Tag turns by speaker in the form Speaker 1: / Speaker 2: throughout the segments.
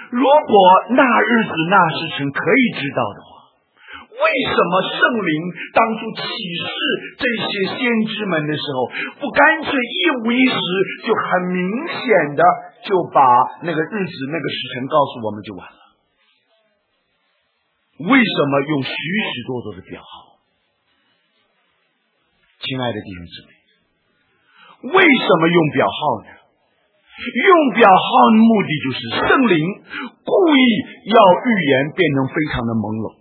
Speaker 1: 如果那日子那时辰可以知道的话，为什么圣灵当初启示这些先知们的时候，不干脆一五一十就很明显的就把那个日子那个时辰告诉我们就完了？为什么用许许多多的表号？亲爱的弟兄姊妹，为什么用表号呢？用表号的目的就是圣灵故意要预言变成非常的朦胧，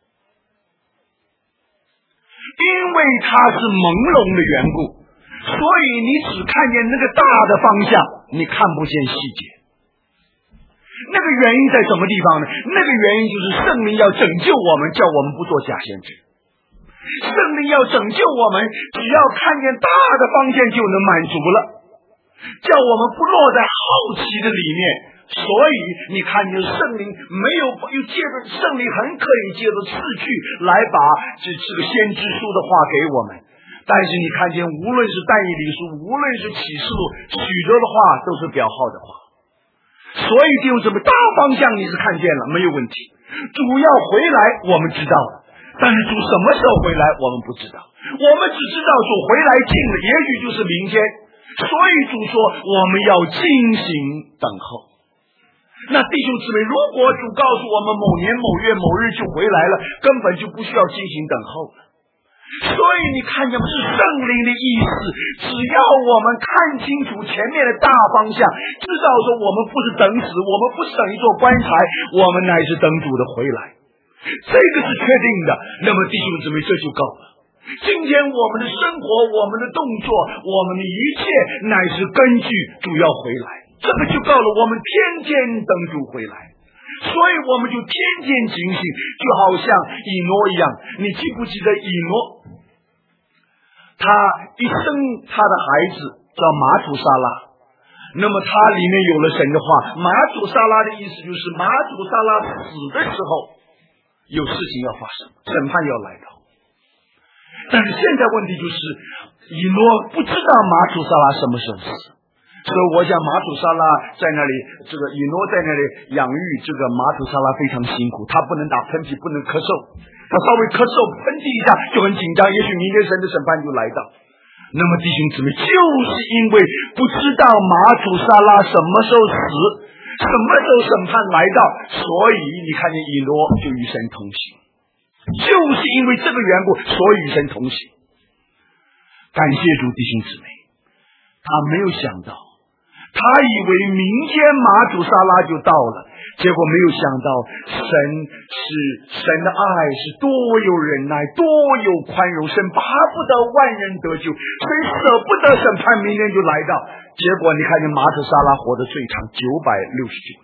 Speaker 1: 因为它是朦胧的缘故，所以你只看见那个大的方向，你看不见细节。那个原因在什么地方呢？那个原因就是圣灵要拯救我们，叫我们不做假先知。圣灵要拯救我们，只要看见大的方向就能满足了，叫我们不落在好奇的里面。所以你看见圣灵没有又借着圣灵很可以借着次序来把这个先知书的话给我们，但是你看见无论是但以理书，无论是启示录，许多的话都是表号的话。所以就这么大方向你是看见了，没有问题。主要回来我们知道了，但是主什么时候回来我们不知道，我们只知道主回来近了，也许就是明天。所以主说我们要进行等候。那弟兄姊妹，如果主告诉我们某年某月某日就回来了，根本就不需要进行等候了。所以你看见是圣灵的意思，只要我们看清楚前面的大方向，知道说我们不是等死，我们不是等一座棺材，我们乃是等主的回来，这个是确定的。那么弟兄姊妹，这就够了。今天我们的生活，我们的动作，我们的一切乃是根据主要回来，这个就够了。我们天天等主回来，所以我们就天天警醒，就好像以诺一样。你记不记得以诺？他一生他的孩子叫马土沙拉，那么他里面有了神的话。马土沙拉的意思就是马土沙拉死的时候有事情要发生，审判要来到。但是现在问题就是以诺不知道马土沙拉什么时候死，所以我想马土沙拉在那里，这个以诺在那里养育这个马土沙拉非常辛苦，他不能打喷嚏，不能咳嗽，他稍微咳嗽喷嚏一下就很紧张，也许明天神的审判就来到。那么弟兄姊妹，就是因为不知道马土沙拉什么时候死，什么时候审判来到，所以你看见以诺就与神同行，就是因为这个缘故，所以与神同行。感谢主，弟兄姊妹，他没有想到，他以为明天马土沙拉就到了，结果没有想到神的爱是多有忍耐，多有宽容，神巴不得万人得救，神舍不得审判明天就来到。结果你看见马土沙拉活得最长969年。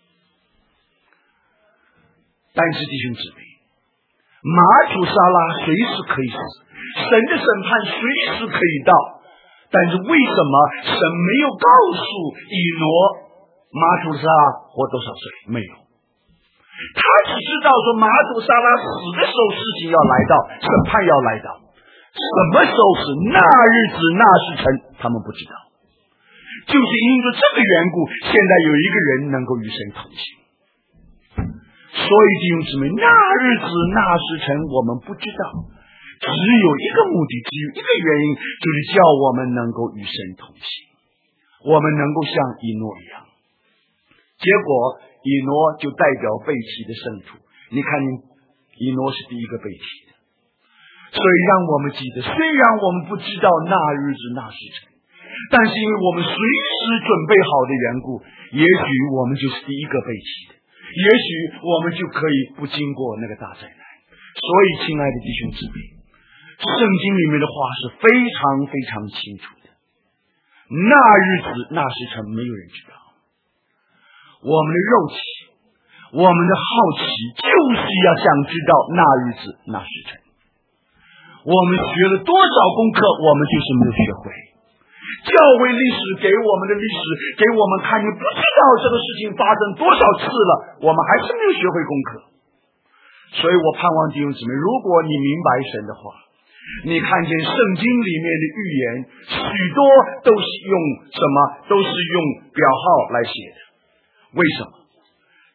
Speaker 1: 但是弟兄姊妹，马土沙拉随时可以死，神的审判随时可以到，但是为什么神没有告诉以诺马土沙拉活多少岁？没有，他只知道说马土沙拉死的时候事情要来到，审判要来到，什么时候是那日子那时辰他们不知道。就是因着这个缘故，现在有一个人能够与神同行。所以弟兄姊妹，那日子那时辰我们不知道，只有一个目的，只有一个原因，就是叫我们能够与神同行，我们能够像以诺一样。结果以诺就代表背弃的圣徒，你看以诺是第一个背弃的。所以让我们记得，虽然我们不知道那日子那时辰，但是因为我们随时准备好的缘故，也许我们就是第一个背弃的，也许我们就可以不经过那个大灾难。所以亲爱的弟兄姊妹，圣经里面的话是非常非常清楚的，那日子那时辰没有人知道。我们的肉体，我们的好奇，就是要想知道那日子那时辰。我们学了多少功课，我们就是没有学会。教会历史给我们的历史，给我们看，你不知道这个事情发生多少次了，我们还是没有学会功课。所以我盼望弟兄姊妹，如果你明白神的话，你看见圣经里面的预言，许多都是用什么？都是用表号来写的。为什么？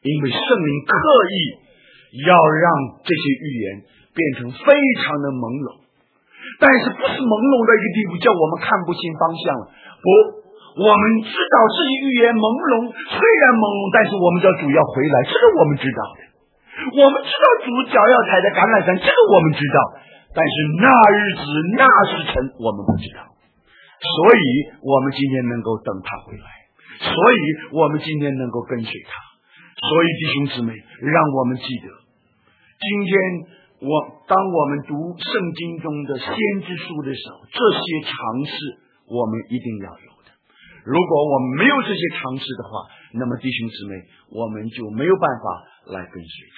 Speaker 1: 因为圣灵刻意要让这些预言变成非常的朦胧，但是不是朦胧到一个地步叫我们看不清方向了，不，我们知道这些预言朦胧，虽然朦胧，但是我们知道主要回来，这个我们知道的，我们知道主脚要踩在橄榄山，这个我们知道，但是那日子那时辰我们不知道，所以我们今天能够等他回来，所以我们今天能够跟随他。所以弟兄姊妹，让我们记得，今天当我们读圣经中的先知书的时候，这些常识我们一定要有的。如果我们没有这些常识的话，那么弟兄姊妹，我们就没有办法来跟随主。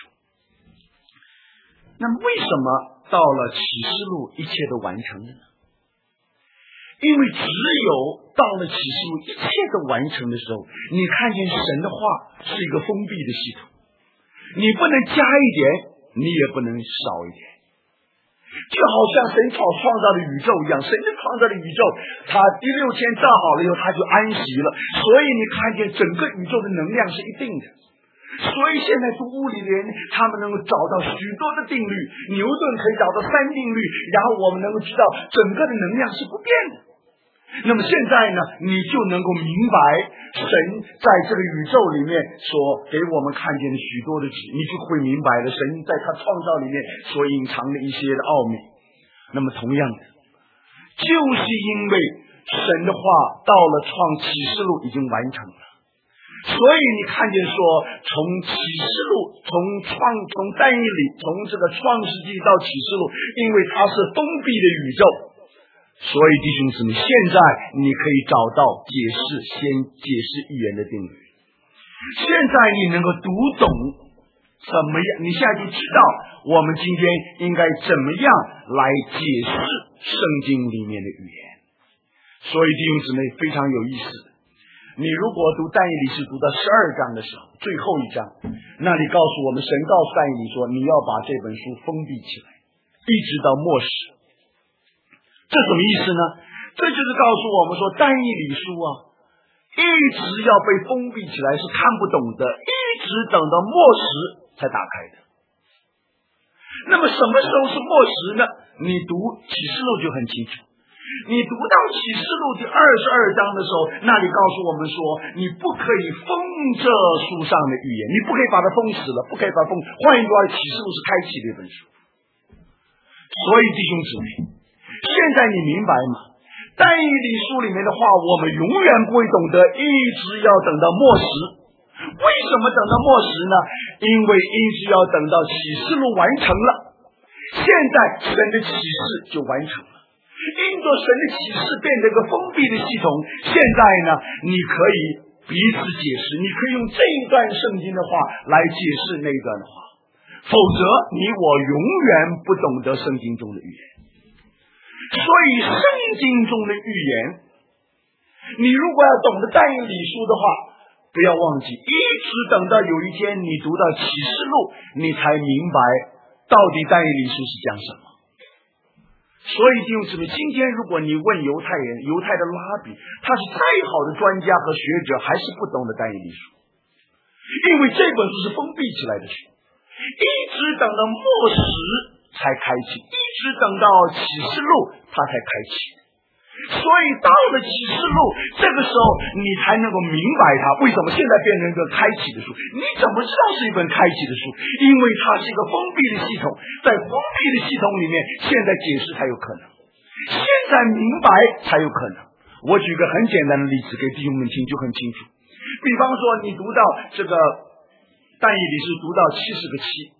Speaker 1: 那么为什么到了启示录一切都完成了呢？因为只有到了启示录一切都完成的时候，你看见神的话是一个封闭的系统，你不能加一点，你也不能少一点，就好像神创造的宇宙一样，神就创造的宇宙，他第6天造好了以后他就安息了，所以你看见整个宇宙的能量是一定的。所以现在读物理的人，他们能够找到许多的定律，牛顿可以找到3定律，然后我们能够知道整个的能量是不变的。那么现在呢，你就能够明白神在这个宇宙里面所给我们看见的许多的你就会明白了神在他创造里面所隐藏的一些的奥秘。那么同样的，就是因为神的话到了创启示录已经完成了，所以你看见说从启示录从但以理从这个创世纪到启示录，因为它是封闭的宇宙，所以弟兄姊妹，现在你可以找到先解释预言的定律。现在你能够读懂怎么样，你现在就知道我们今天应该怎么样来解释圣经里面的预言。所以弟兄姊妹非常有意思，你如果读但以理书读到12章的时候，最后一章，那里告诉我们，神告诉但以理说，你要把这本书封闭起来，一直到末世。这什么意思呢？这就是告诉我们说，但以理书一直要被封闭起来，是看不懂的，一直等到末时才打开的。那么什么时候是末时呢？你读启示录就很清楚，你读到启示录第22章的时候，那里告诉我们说，你不可以封这书上的预言，你不可以把它封死了，不可以把它封。换一句话，启示录是开启的一本书。所以弟兄姊妹，现在你明白吗？但以理书里面的话，我们永远不会懂得，一直要等到末时。为什么等到末时呢？因为一直要等到启示录完成了，现在神的启示就完成了。因着神的启示变成一个封闭的系统，现在呢，你可以彼此解释，你可以用这一段圣经的话来解释那一段的话，否则你我永远不懂得圣经中的预言。所以圣经中的预言，你如果要懂得但以理书的话，不要忘记一直等到有一天你读到启示录，你才明白到底但以理书是讲什么。所以弟兄姊妹，今天如果你问犹太人，犹太的拉比，他是再好的专家和学者，还是不懂得但以理书，因为这本书是封闭起来的书，一直等到末时才开启，一直等到启示录它才开启。所以到了启示录，这个时候你才能够明白它为什么现在变成一个开启的书。你怎么知道是一本开启的书？因为它是一个封闭的系统，在封闭的系统里面，现在解释才有可能，现在明白才有可能。我举个很简单的例子给弟兄们听，就很清楚。比方说你读到这个但以理书读到70个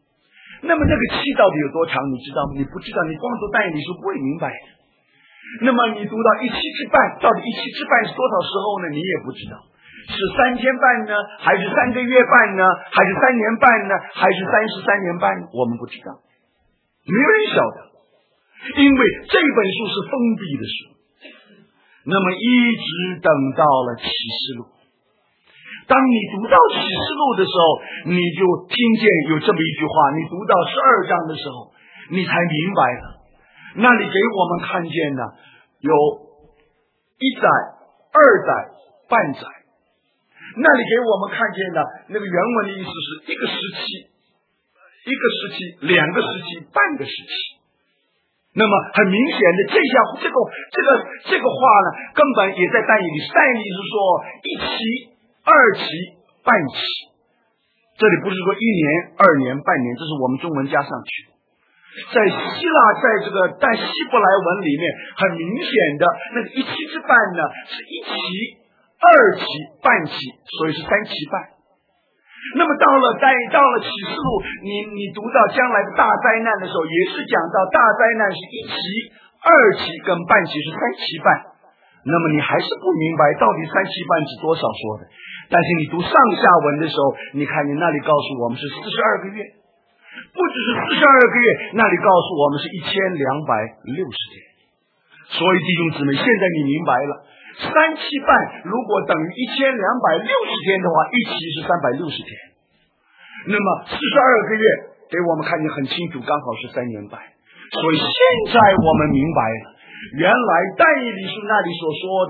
Speaker 1: 7，那么那个7到底有多长你知道吗？你不知道，你光读但以理书不会明白的。那么你读到17之半，到底17之半是多少时候呢？你也不知道，是3天半呢，还是3个月半呢，还是3年半呢，还是33年半呢？我们不知道，没有人晓得，因为这本书是封闭的书。那么一直等到了启示录，当你读到启示录的时候，你就听见有这么一句话，你读到12章的时候，你才明白了。那里给我们看见呢，有1载、2载、半载。 那里给我们看见的那个原文的意思是一个时期、两个时期、半个时期。那么很明显的，这个话呢，根本也在但以理。但以理是说一期、二期、半期，这里不是说1年、2年、半年，这是我们中文加上去。在希腊，在这个但希伯来文里面，很明显的那个1期之半呢，是1期、2期、半期，所以是3期半。那么到了启示录，你读到将来的大灾难的时候，也是讲到大灾难是1期、2期跟半期是3期半。那么你还是不明白到底3期半是多少说的。但是你读上下文的时候，你看你那里告诉我们是42个月，不只是42个月，那里告诉我们是1260天。所以弟兄姊妹，现在你明白了，3期半如果等于1260天的话，1期是360天。那么42个月给我们看见很清楚，刚好是3年半。所以现在我们明白了，原来但以理书那里所说的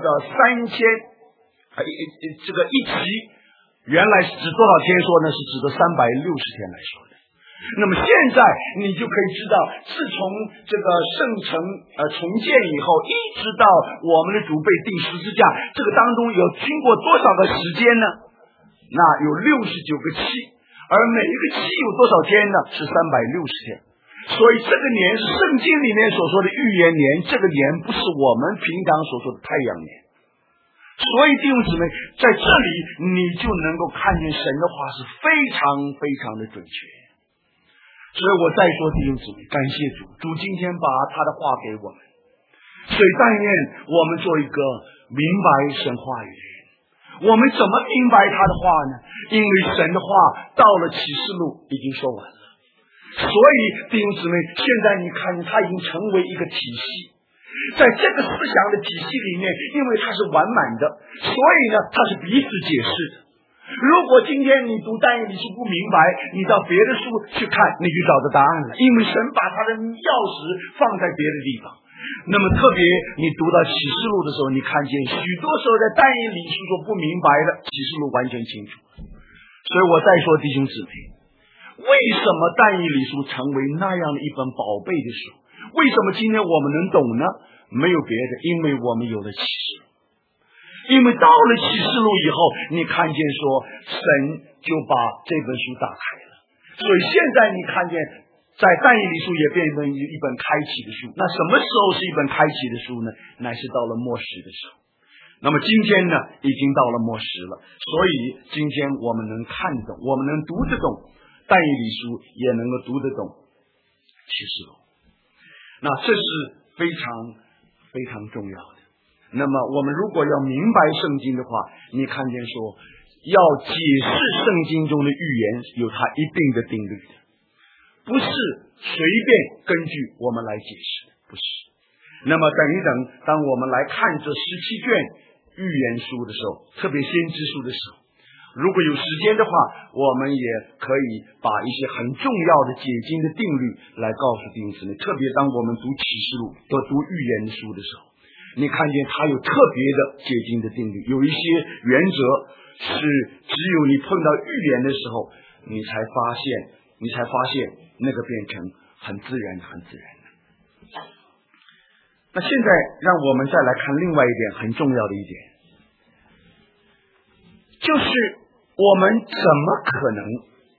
Speaker 1: 这个1期，原来是指多少天说呢？是指的360天来说的。那么现在你就可以知道，自从这个圣城重建以后，一直到我们的主被钉十字架，这个当中有经过多少个时间呢？那有69个期，而每一个期有多少天呢？是360天。所以这个年是圣经里面所说的预言年，这个年不是我们平常所说的太阳年。所以弟兄姊妹，在这里你就能够看见神的话是非常非常的准确。所以我再说弟兄姊妹，感谢主，主今天把他的话给我们，所以但愿我们做一个明白神话语的人。我们怎么明白他的话呢？因为神的话到了启示录已经说完了，所以弟兄姊妹，现在你看它已经成为一个体系，在这个思想的体系里面，因为它是完满的，所以呢它是彼此解释的。如果今天你读但以理书不明白，你到别的书去看，你就找到答案了，因为神把他的钥匙放在别的地方。那么特别你读到启示录的时候，你看见许多时候在但以理书所不明白的，启示录完全清楚。所以我再说弟兄姊妹，为什么但以理书成为那样的一本宝贝的书？为什么今天我们能懂呢？没有别的，因为我们有了启示录。因为到了启示录以后，你看见说神就把这本书打开了，所以现在你看见在但以理书也变成一本开启的书。那什么时候是一本开启的书呢？乃是到了末时的时候。那么今天呢，已经到了末时了，所以今天我们能看懂，我们能读得懂但以理书，也能够读得懂启示录。那这是非常非常重要的。那么我们如果要明白圣经的话，你看见说要解释圣经中的预言有它一定的定律的，不是随便根据我们来解释的，不是。那么等一等，当我们来看这17卷预言书的时候，特别先知书的时候，如果有时间的话，我们也可以把一些很重要的解经的定律来告诉弟兄姊妹。特别当我们读启示录或读预言书的时候，你看见它有特别的解经的定律，有一些原则是只有你碰到预言的时候，你才发现那个变成很自然的。那现在让我们再来看另外一点很重要的一点，就是我们怎么可能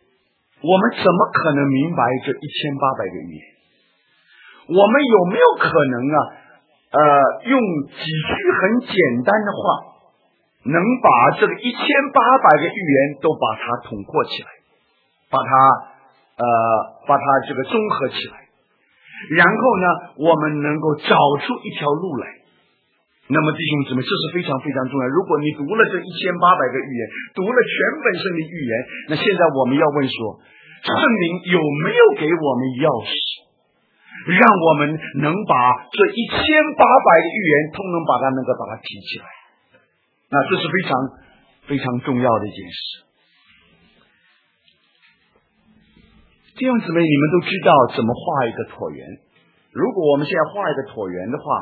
Speaker 1: 明白这1800个预言？我们有没有可能用几句很简单的话，能把这个1800个预言都把它统括起来，把它这个综合起来，然后呢，我们能够找出一条路来。那么弟兄姊妹，这是非常非常重要。如果你读了这1800个预言，读了全本圣的预言，那现在我们要问说，圣灵有没有给我们钥匙，让我们能把这1800个预言通通把它提起来？那这是非常非常重要的一件事。弟兄姊妹，你们都知道怎么画一个椭圆。如果我们现在画一个椭圆的话，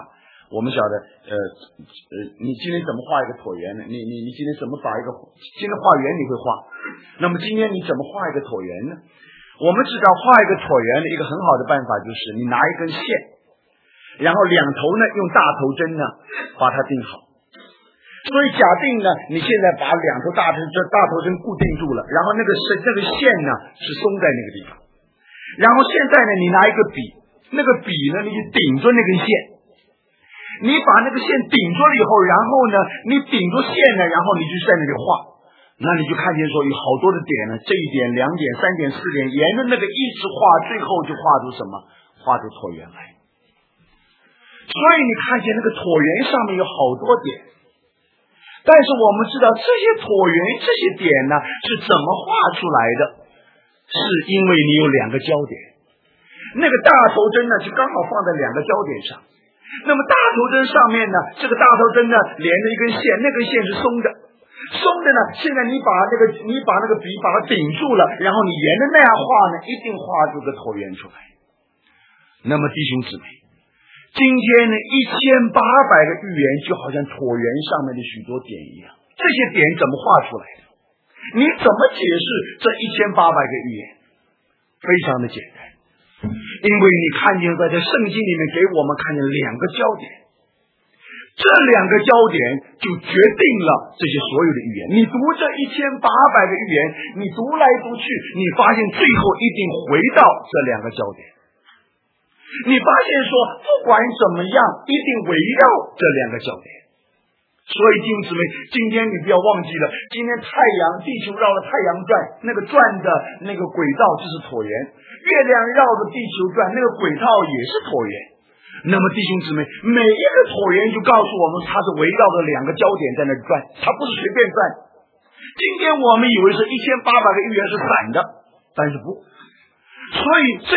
Speaker 1: 我们晓得，你今天怎么画一个椭圆呢？你今天怎么把一个今天画圆你会画，那么今天你怎么画一个椭圆呢？我们知道画一个椭圆的一个很好的办法就是你拿一根线，然后两头呢用大头针呢把它钉好。所以假定呢，你现在把两头大头针固定住了，然后那个线呢是松在那个地方，然后现在呢你拿一个笔，那个笔呢你就顶着那根线。你把那个线顶住了以后，然后呢，你顶住线呢，然后你就在那里画，那你就看见说有好多的点呢，这一点、2点、3点、4点，沿着那个一直画，最后就画出什么？画出椭圆来。所以你看见那个椭圆上面有好多点，但是我们知道这些椭圆这些点呢是怎么画出来的？是因为你有2个焦点，那个大头针呢就刚好放在2个焦点上。那么大头针上面呢，这个大头针呢连着一根线，那根线是松的呢。现在你把那个笔把它顶住了，然后你沿着那样画呢，一定画出个椭圆出来。那么弟兄姊妹，今天呢1800个寓言就好像椭圆上面的许多点一样，这些点怎么画出来的？你怎么解释这1800个寓言？非常的简单。因为你看见在这圣经里面给我们看见2个焦点，这2个焦点就决定了这些所有的预言。你读这1800个预言，你读来读去，你发现最后一定回到这2个焦点。你发现说不管怎么样，一定围绕这2个焦点。所以弟兄姊妹，今天你不要忘记了，今天地球绕了太阳转，那个转的那个轨道就是椭圆，月亮绕着地球转，那个轨道也是椭圆。那么弟兄姊妹，每一个椭圆就告诉我们，它是围绕着2个焦点在那转，它不是随便转。今天我们以为是1800个预言是散的，但是不，所以这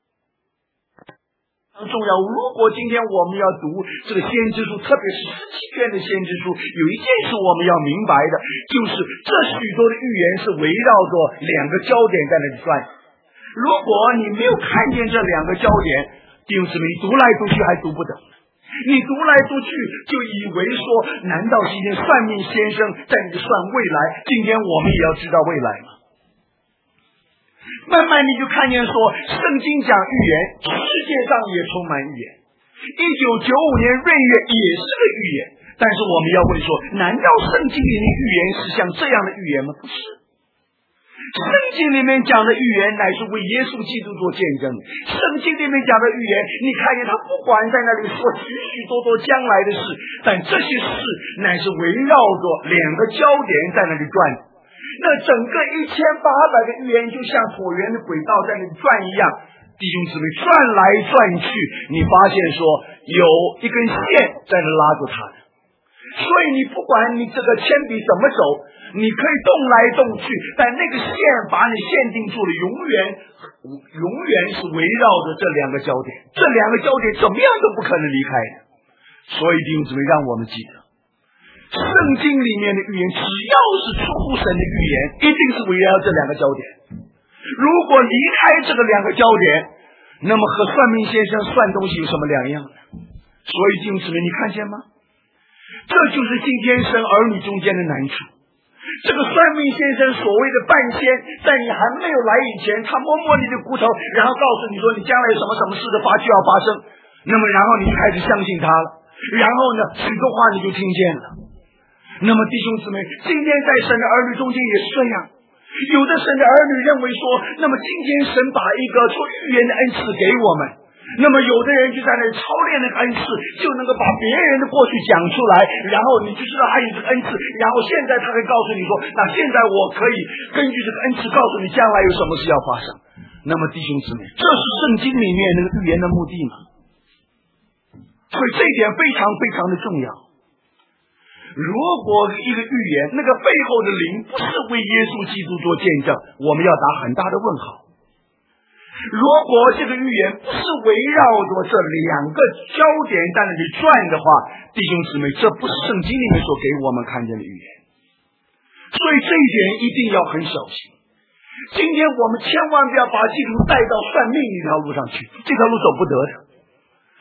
Speaker 1: 重要。如果今天我们要读这个先知书，特别是17篇的先知书，有一件事我们要明白的，就是这许多的预言是围绕着2个焦点在那里转。如果你没有看见这2个焦点，弟兄姊妹，你读来读去还读不懂，你读来读去就以为说，难道今天算命先生在那里算未来？今天我们也要知道未来吗？慢慢你就看见说，圣经讲预言，世界上也充满预言。1995年闰月也是个预言，但是我们要问说，难道圣经里的预言是像这样的预言吗？不是。圣经里面讲的预言乃是为耶稣基督做见证。圣经里面讲的预言，你看见他不管在那里说许许多多将来的事，但这些事乃是围绕着2个焦点在那里转。那整个1800个预言就像椭圆的轨道在那里转一样，弟兄姊妹，转来转去，你发现说有一根线在那拉住它的。所以你不管你这个铅笔怎么走，你可以动来动去，但那个线把你限定住了，永远是围绕着这2个焦点，这2个焦点怎么样都不可能离开的。所以弟兄姊妹，让我们记得圣经里面的预言，只要是出乎神的预言，一定是围绕这2个焦点。如果离开这个2个焦点，那么和算命先生算东西有什么两样呢？所以弟兄姊妹，你看见吗？这就是今天神儿女中间的难处。这个算命先生所谓的半仙，在你还没有来以前，他摸摸你的骨头，然后告诉你说你将来有什么事的就要发生，那么然后你就开始相信他了，然后呢许多话你就听见了。那么弟兄姊妹，今天在神的儿女中间也是这样，有的神的儿女认为说，那么今天神把一个说预言的恩赐给我们，那么有的人就在那里操练那个恩赐，就能够把别人的过去讲出来，然后你就知道他有这个恩赐，然后现在他会告诉你说，那现在我可以根据这个恩赐告诉你将来有什么事要发生。那么弟兄姊妹，这是圣经里面那个预言的目的嘛？所以这一点非常非常的重要。如果一个预言那个背后的灵不是为耶稣基督做见证，我们要打很大的问号。如果这个预言不是围绕着这2个焦点在那里转的话，弟兄姊妹，这不是圣经里面所给我们看见的预言。所以这一点一定要很小心。今天我们千万不要把基督带到算命一条路上去，这条路走不得的。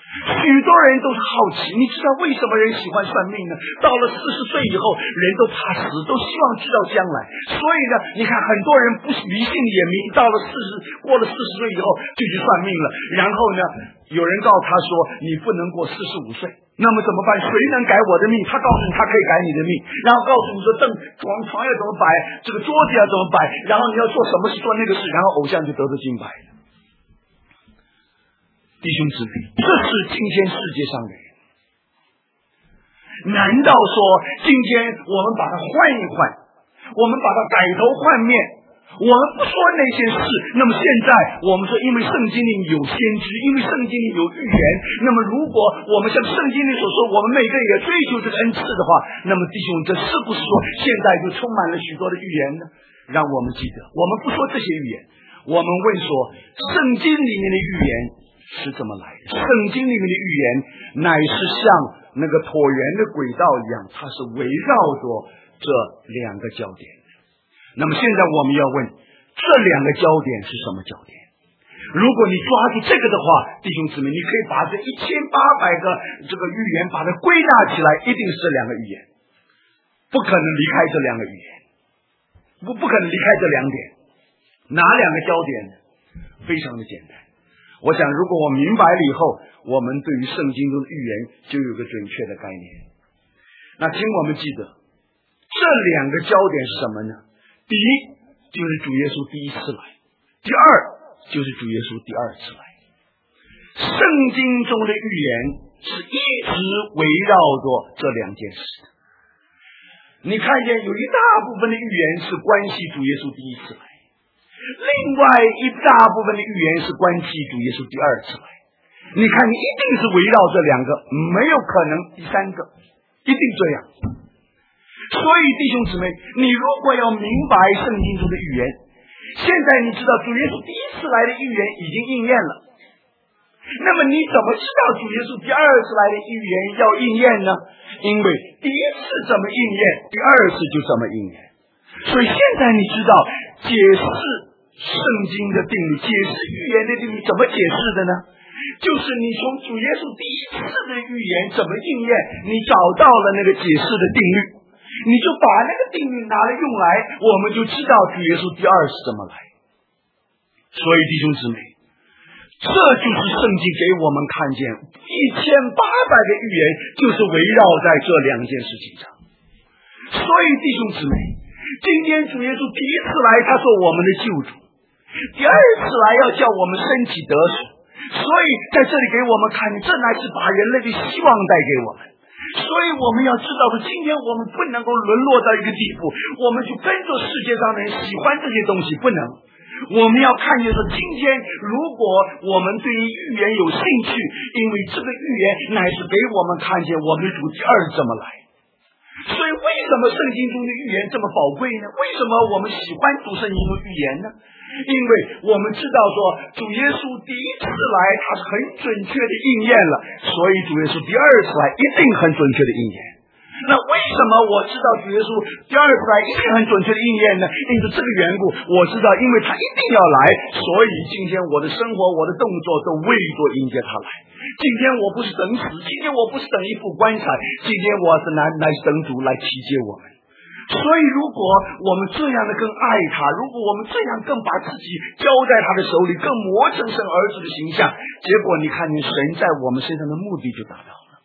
Speaker 1: 许多人都是好奇，你知道为什么人喜欢算命呢？到了40岁以后，人都怕死，都希望知道将来。所以呢，你看很多人不是迷信也迷，到了过了40岁以后就去算命了。然后呢，有人告诉他说你不能过45岁，那么怎么办？谁能改我的命？他告诉你他可以改你的命，然后告诉你说床要怎么摆，这个桌子要怎么摆，然后你要做什么事做那个事，然后偶像就得金牌了。弟兄姊妹，这是今天世界上的人。难道说今天我们把它换一换，我们把它改头换面，我们不说那些事，那么现在我们说因为圣经里有先知，因为圣经里有预言，那么如果我们像圣经里所说，我们每个人也追求这个恩赐的话，那么弟兄，这是不是说现在就充满了许多的预言呢？让我们记得，我们不说这些预言，我们问说圣经里面的预言是怎么来的？圣经里面的预言乃是像那个椭圆的轨道一样，它是围绕着这两个焦点的。那么现在我们要问，这两个焦点是什么焦点？如果你抓住这个的话，弟兄姊妹，你可以把这1800个这个预言把它归纳起来，一定是这两个预言，不可能离开这两个预言，不可能离开这两点。哪两个焦点呢？非常的简单。我想如果我明白了以后，我们对于圣经中的预言就有个准确的概念。那请我们记得这两个焦点是什么呢？第一就是主耶稣第一次来，第二就是主耶稣第二次来。圣经中的预言是一直围绕着这两件事的。你看见有一大部分的预言是关系主耶稣第一次来，另外一大部分的预言是关系主耶稣第二次来。你看你一定是围绕这两个，没有可能第三个，一定这样。所以弟兄姊妹，你如果要明白圣经中的预言，现在你知道主耶稣第一次来的预言已经应验了，那么你怎么知道主耶稣第二次来的预言要应验呢？因为第一次怎么应验，第二次就怎么应验。所以现在你知道解释圣经的定律，解释预言的定律怎么解释的呢？就是你从主耶稣第一次的预言怎么应验，你找到了那个解释的定律，你就把那个定律拿来用来，我们就知道主耶稣第二次怎么来。所以弟兄姊妹，这就是圣经给我们看见1800个预言就是围绕在这两件事情上。所以弟兄姊妹，今天主耶稣第一次来，他做我们的救主，第二次来要叫我们身体得赎。所以在这里给我们看见，这乃是把人类的希望带给我们。所以我们要知道的，今天我们不能够沦落到一个地步，我们去跟着世界上的人喜欢这些东西，不能。我们要看见说，今天如果我们对于预言有兴趣，因为这个预言乃是给我们看见我们的主第二怎么来。所以为什么圣经中的预言这么宝贵呢？为什么我们喜欢读圣经中的预言呢？因为我们知道说主耶稣第一次来他是很准确的应验了，所以主耶稣第二次来一定很准确的应验。那为什么我知道主耶稣第二次来一定很准确的应验呢？因为这个缘故，我知道因为他一定要来，所以今天我的生活我的动作都为着迎接他来。今天我不是等死，今天我不是等一副棺材，今天我是来等主来提接我们。所以如果我们这样的更爱他，如果我们这样更把自己交在他的手里，更磨成神儿子的形象，结果你看见神在我们身上的目的就达到了。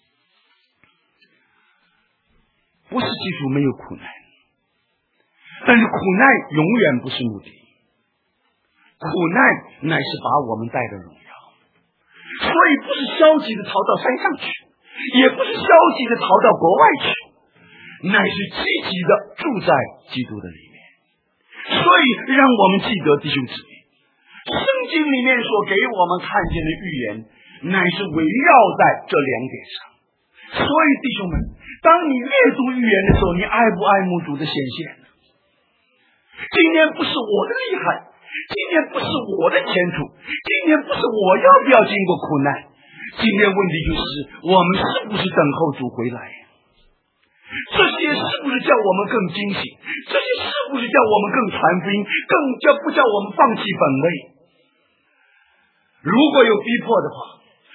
Speaker 1: 不是基督没有苦难，但是苦难永远不是目的，苦难乃是把我们带的荣耀。所以不是消极的逃到山上去，也不是消极的逃到国外去，乃是积极的住在基督的里面。所以让我们记得弟兄姊妹，圣经里面所给我们看见的预言乃是围绕在这两点上。所以弟兄们，当你阅读预言的时候，你爱不爱慕主的显现？今天不是我的厉害，今天不是我的前途，今天不是我要不要经过苦难，今天问题就是我们是不是等候主回来。这些是不是叫我们更惊喜？这些是不是叫我们更传福音？不叫我们放弃本位？如果有逼迫的话，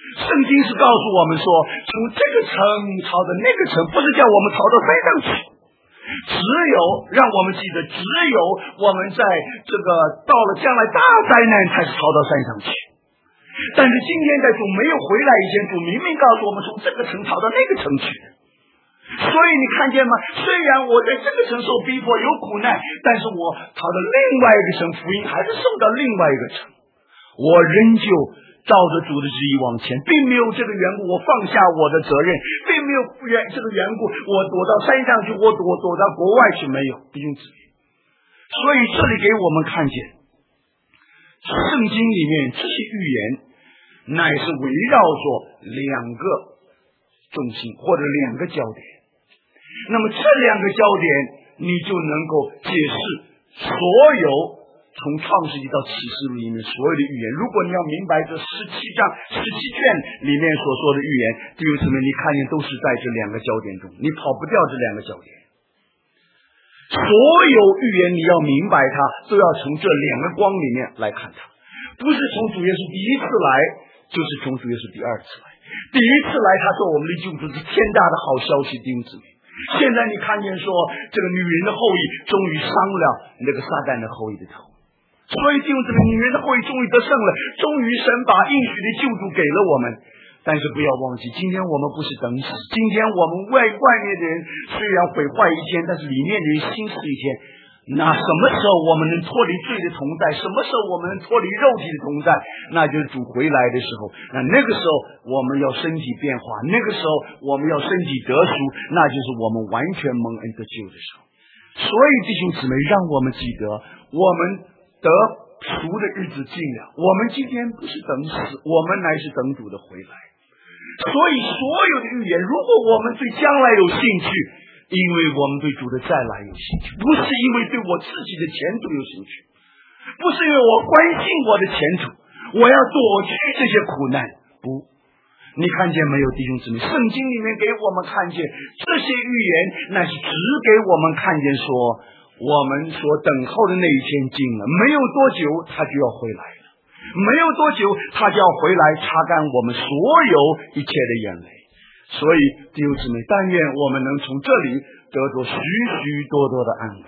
Speaker 1: 圣经是告诉我们说，从这个城朝着那个城，不是叫我们朝到山上去，只有让我们记得，只有我们在这个到了将来大灾难才是朝到山上去。但是今天在主没有回来以前，主明明告诉我们从这个城朝到那个城去。所以你看见吗？虽然我在这个城受逼迫有苦难，但是我朝着另外一个城，福音还是送到另外一个城，我仍旧照着主的旨意往前，并没有这个缘故我放下我的责任，并没有这个缘故我躲到山上去，我躲到国外去，没有，弟兄姊妹。所以这里给我们看见圣经里面这些预言乃是围绕着两个重心或者两个焦点。那么这两个焦点你就能够解释所有从创世纪到启示录里面所有的预言。如果你要明白这17卷里面所说的预言，弟兄姊妹，你看见都是在这两个焦点中，你跑不掉这两个焦点。所有预言你要明白它，都要从这两个光里面来看它，不是从主耶稣第一次来，就是从主耶稣第二次来。第一次来他说我们的救主是天大的好消息，弟兄姊妹。现在你看见说这个女人的后裔终于伤了那个撒旦的后裔的头，所以弟兄姊妹，女人的后裔终于得胜了，终于神把应许的救主给了我们。但是不要忘记，今天我们不是等死，今天我们外面的人虽然毁坏一天，但是里面的人心思一天。那什么时候我们能脱离罪的同在，什么时候我们能脱离肉体的同在，那就是主回来的时候。那个时候我们要身体变化，那个时候我们要身体得赎，那就是我们完全蒙恩得救的时候。所以弟兄姊妹，让我们记得我们得赎的日子近了，我们今天不是等死，我们乃是等主的回来。所以所有的预言，如果我们对将来有兴趣，因为我们对主的再来有兴趣，不是因为对我自己的前途有兴趣，不是因为我关心我的前途，我要躲去这些苦难，不，你看见没有，弟兄姊妹？圣经里面给我们看见这些预言，那是只给我们看见说，我们所等候的那一天近了，没有多久他就要回来了，没有多久他就要回来擦干我们所有一切的眼泪。所以弟兄姊妹，但愿我们能从这里得着许许多多的安慰。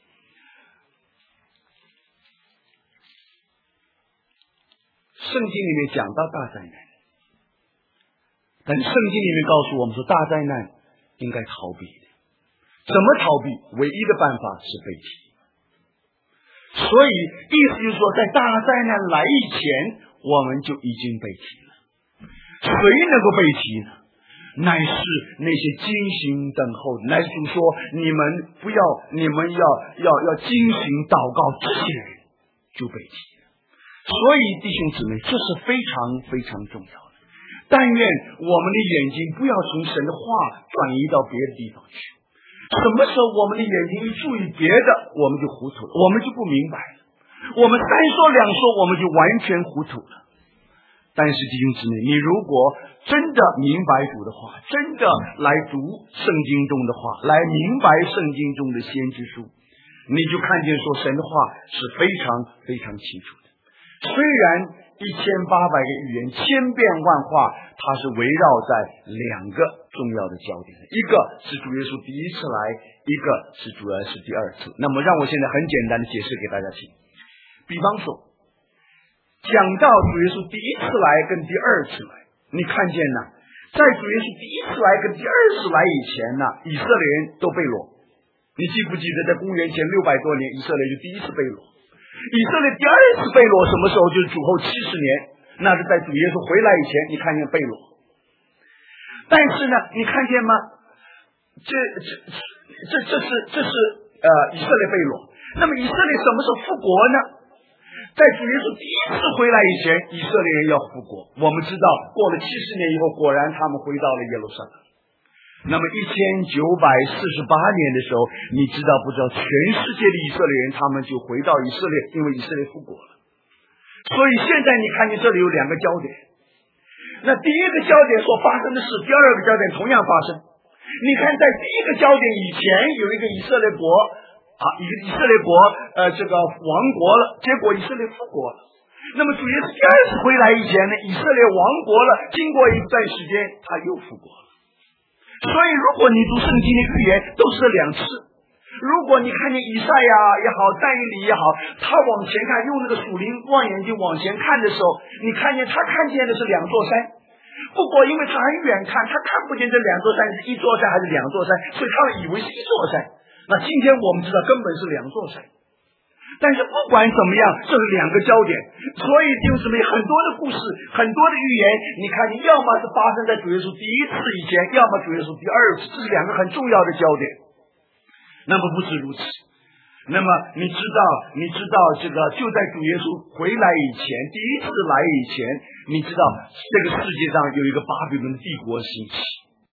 Speaker 1: 圣经里面讲到大灾难，但圣经里面告诉我们说，大灾难应该逃避的。怎么逃避？唯一的办法是背题。所以意思就是说，在大灾难来以前，我们就已经背题了。谁能够背题呢？乃是那些精心等候，乃是说你们要精心祷告，这些人就背题了。所以弟兄姊妹，这是非常非常重要的。但愿我们的眼睛不要从神的话转移到别的地方去。什么时候我们的眼睛一注意别的，我们就糊涂了，我们就不明白了，我们三说两说，我们就完全糊涂了。但是弟兄姊妹，你如果真的明白主的话，真的来读圣经中的话，来明白圣经中的先知书，你就看见说神的话是非常非常清楚的。虽然1800个预言千变万化，它是围绕在两个重要的焦点，一个是主耶稣第一次来，一个是主要是第二次。那么让我现在很简单的解释给大家听。比方说讲到主耶稣第一次来跟第二次来，你看见呢，在主耶稣第一次来跟第二次来以前呢，以色列人都被掳。你记不记得在公元前600多年，以色列就第一次被掳。以色列第二次被掳什么时候？就是主后70年，那是在主耶稣回来以前，你看见被掳。但是呢，你看见吗？这是以色列被掳。那么以色列什么时候复国呢？在主耶稣第一次回来以前，以色列人要复国。我们知道过了70年以后，果然他们回到了耶路撒冷。那么1948年的时候，你知道不知道全世界的以色列人他们就回到以色列，因为以色列复国了。所以现在你看见这里有两个焦点，那第一个焦点所发生的事，第二个焦点同样发生。你看在第一个焦点以前有一个以色列国以色列国这个亡国了，结果以色列复国了。 那么主耶稣第二次回来以前呢，以色列亡国了，经过一段时间他又复国了。所以如果你读圣经的预言都是两次，如果你看见以赛亚也好，但以理也好，他往前看，用那个属灵望远镜往前看的时候，你看见他看见的是两座山，不过因为他很远看，他看不见这两座山是一座山还是两座山，所以他以为是一座山。那今天我们知道根本是两座山。但是不管怎么样，这是两个焦点，所以就是很多的故事，很多的预言，你看你要么是发生在主耶稣第一次以前，要么主耶稣第二次，这是两个很重要的焦点。那么不是如此，那么你知道这个就在主耶稣回来以前，第一次来以前，你知道这个世界上有一个巴比伦帝国兴起。